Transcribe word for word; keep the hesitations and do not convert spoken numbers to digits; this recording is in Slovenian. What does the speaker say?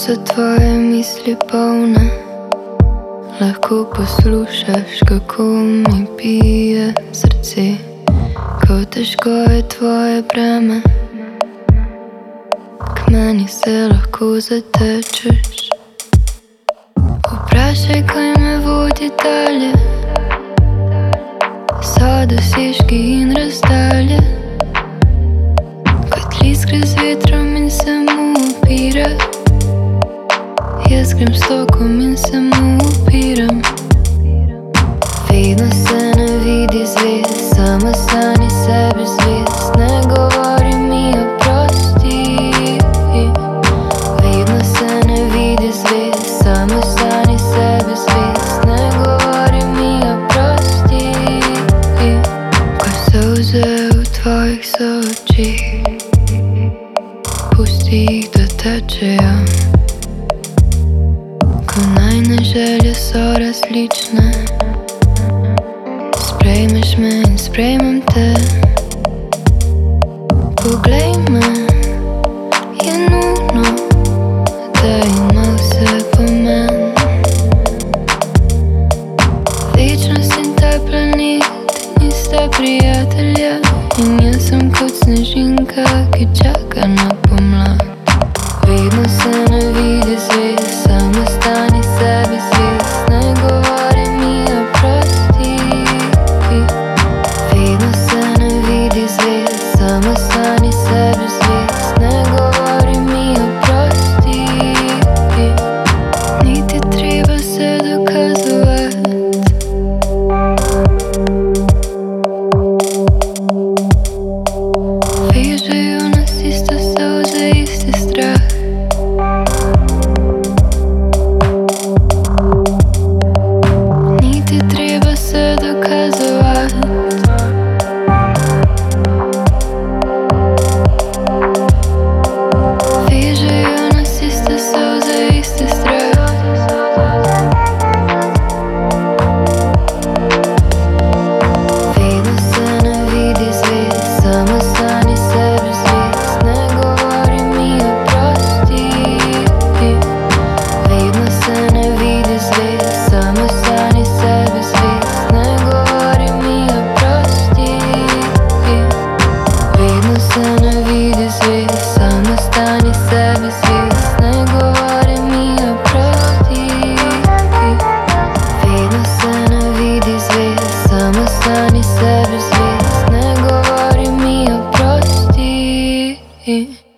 so tvoje misli polne, lahko poslušaš, kako mi bije srce, kako težko je tvoje breme. K meni se lahko zatečeš. Vprašaj, kaj me vodi dalje, so dosežki in razdalje. Kot list gre z vetrom in se mu upira, jaz grem s tokom in se mu upiram. Vedno se ne vidi zvezd, samo stani sebi zvezd. Ne govori mi oprosti. Vedno se ne vidi zvezd, samo stani sebi zvezd. Ne govori mi oprosti. Ko solze v tvojih sočih, pusti jih, da tečejo. Ko najne želje so različne, sprejmeš me in sprejmem te. Poglej me, je nujno, da ima vse pomen. Večnost in ta planet nista prijatelja, in jaz sem kot snežinka, ki čaka na pomlad. Vedno se ne vidi zvezd, samo stani sebi zvezd. Ne govori mi oprosti. Vedno se ne vidi zvezd, samo stani sebi zvezd. Ne govori mi oprosti. Niti treba se dokazovat. Vežejo nas iste solze, isti strah. Niti treba se dokazovat. Vežejo nas iste solze, isti strah. Vedno se ne vidi zvezd, samo stani sebi zvezd. Ne govori mi oprosti. Vedno se ne vidi zvezd, samo stani sebi zvezd. Ne govori mi oprosti. Vedno se ne vidi zvezd, samo stani sebi zvezd. Ne govori mi oprosti. Vedno se ne vidi zvezd, samo stani sebi zvezd. Ne govori mi oprosti.